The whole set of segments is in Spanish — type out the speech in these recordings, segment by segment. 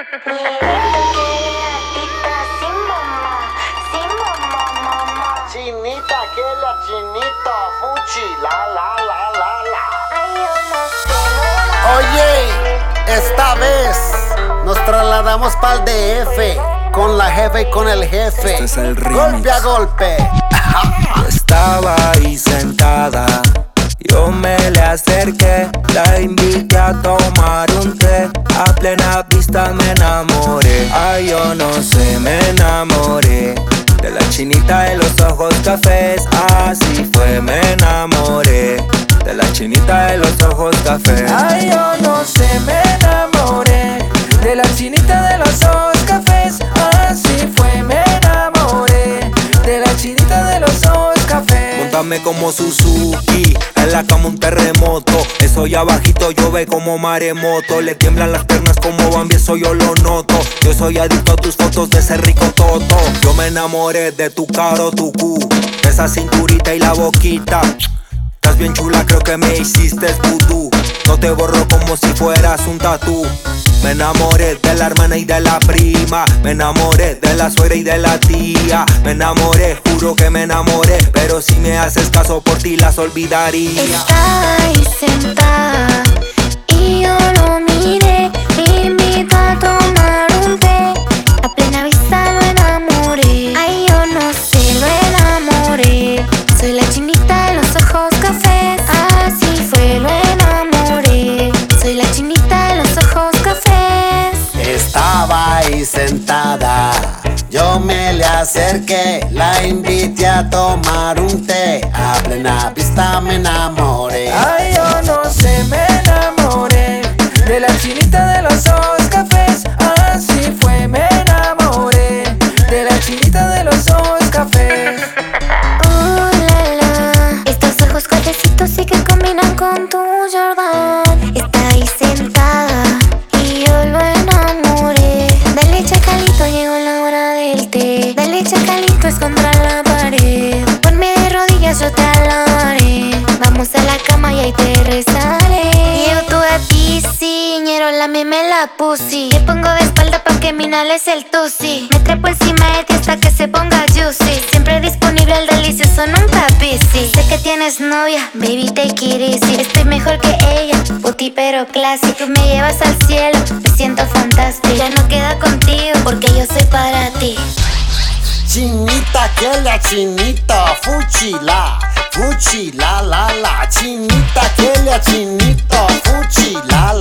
Chinita, que la chinita, fuchi, la. Oye, esta vez nos trasladamos pa'l DF con la jefa y con el jefe. Este es el remix. Golpe a golpe. Estaba ahí sentada, yo me le acerqué, la invité a tomar un té. A plena vista me enamoré. Ay, yo no sé, me enamoré de la chinita de los ojos cafés. Así fue, me enamoré de la chinita de los ojos cafés. Ay, yo no sé, me enamoré de la chinita de los ojos cafés. Así fue, me enamoré de la chinita de los ojos cafés. Móntame como Suzuki, en la cama un terremoto. Eso ya bajito llueve como maremoto. Le tiemblan las piernas como Bambi, eso yo lo noto. Yo soy adicto a tus fotos de ese rico toto. Yo me enamoré de tu caro, tu cu, de esa cinturita y la boquita. Estás bien chula, creo que me hiciste vudú. No te borro como si fueras un tatú. Me enamoré de la hermana y de la prima. Me enamoré de la suegra y de la tía. Me enamoré, juro que me enamoré. Pero si me haces caso, por ti las olvidaría. Estaba ahí sentada y yo lo miré. Me invitó a tomar un té. A plena vista lo enamoré. Ay, yo no sé, lo enamoré. Soy la chinita de los ojos cafés. Así fue, lo enamoré. Soy la chinita de los ojos cafés. Estaba ahí sentada, yo me le acerqué, la invité a tomar un té. A plena vista me enamoré. Ay, yo no sé, me enamoré de la chinita de los ojos cafés. Así fue, me enamoré de la chinita de los ojos cafés. Estos ojos cafecitos sí que combinan con tu Jordan. Está ahí sentada y yo lo enamoré. Dale chacalito, llegó la hora del té. Dale chacalito, es contra la pared. Ponme de rodillas, yo te alabaré. Vamos a la cama y ahí te rezaré. Y yo tuve pisciñero, lámeme la pussy. Te pongo de espalda pa' que me inhales el tusi. Me trepo encima de ti hasta que se ponga juicy. Siempre disponible el delicioso, nunca busy. Sé que tienes novia, baby take it easy. Estoy mejor que ella, puti pero classy. Tú me llevas al cielo, me siento fantástico. Ya no queda contigo, porque yo soy para ti. Chinita, que la chinita, fuchi, la chinita, que la chinita, fuchi, la.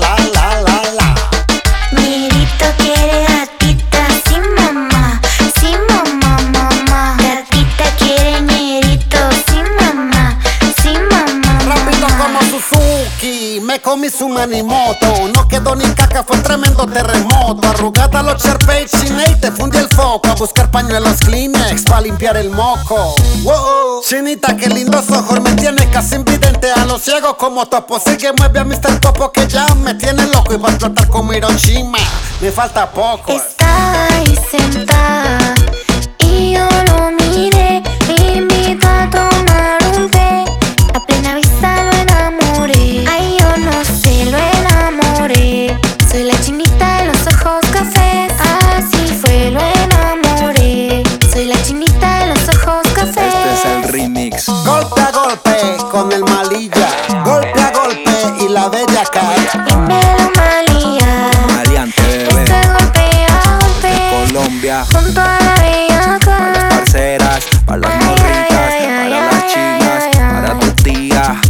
Mirito quiere gatita, sí mamá, mamá. Gatita quiere ñerito, sí mamá. Rápido como Suzuki, me comí su manimoto. No quedó ni caca, fue tremendo terremoto. Arrugada los Sharpay, chiné y te fundí el foco. A buscar pañuelos Kleenex pa' limpiar el moco. Wow. Chinita, qué lindos ojos, me tiene casi invidente. A los ciegos como topo, sigue mueve a Mr. Popo que ya me tiene loco. Y va a explotar como Hiroshima, me falta poco. Estaba ahí sentada y yo lo miré. Me invitó a tomar un té. A plena vista lo enamoré. Ay, yo no sé, lo enamoré. Soy la chinita de los ojos cafés. Así fue, lo enamoré. Soy la chinita de los ojos cafés. Este es el remix. Golpe a golpe con el malilla. Golpe a golpe y la bella cara. Dímelo, Malía. Maleante, bebé. Esto es golpe a golpe. Colombia, Junto a la bella para las parceras, para las morritas, para las chinas, para tu tía.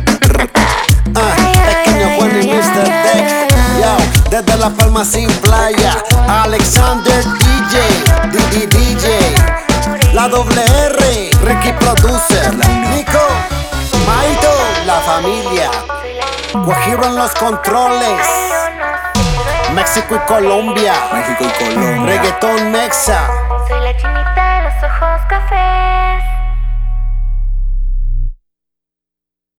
Pequeño bueno y Mr. Dex. Yo, desde La Palma sin playa. Alexander DJ. La doble R. Ricky Producer. Nico. Maito. La familia. Guajiro en los controles. México y Colombia. México y Colombia. Reggaetón mexa. Soy la chinita de los ojos